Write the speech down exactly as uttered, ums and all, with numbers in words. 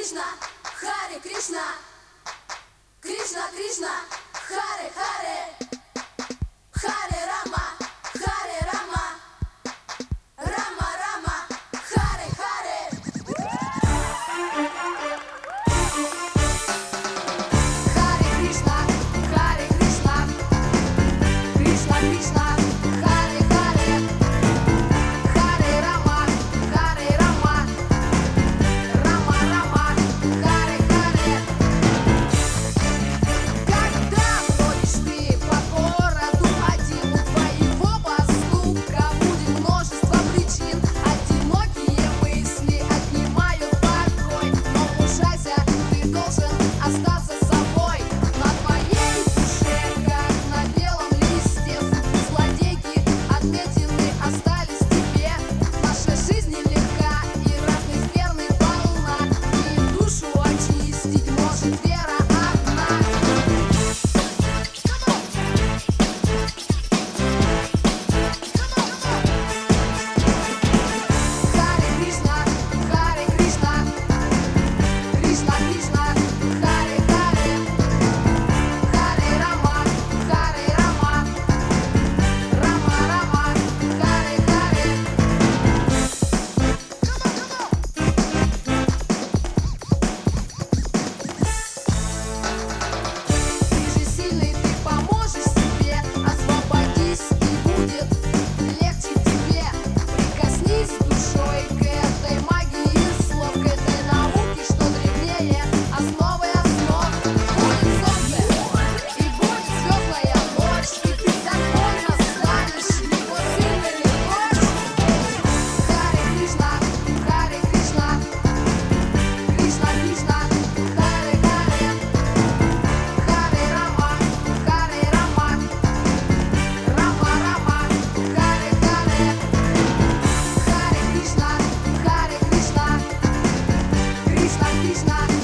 Кришна, Харе Кришна, Кришна Кришна, Харе Харе, Харе Рама, Харе Рама, Рама Рама, Харе Харе. Харе Кришна, Харе Кришна, Кришна Кришна, Харе Харе, Харе Рама, Харе Рама, Рама Рама, Харе Харе. Когда ходишь ты по городу один, у твоего поступка будет множество причин. Одинокие мысли отнимают покой, но мужайся, ты должен остаться собой. На твоей душе, как на белом листе, зубы злодейки отметины остались тебе. Наша жизнь нелегка и разноизмерной полна, и душу очистить может вера одна. Харе Кришна, Харе Кришна, Кришна Кришна, Харе Харе, Харе Рама, Харе Рама, Рама Рама, Харе Харе. Ты же сильный, ты поможешь себе, освободись, и будет легче тебе. Прикоснись душой к этой магии слов, к этой науке, что древнее основы основ. Будет солнце, и будет звездная ночь, и ты законно станешь его сильной дочь. Харе Кришна, Харе Кришна, Кришна Кришна, Харе Харе, Харе Рама, Харе Рама, Рама Рама, Харе Харе. Харе Кришна, Харе Кришна, Кришна Кришна.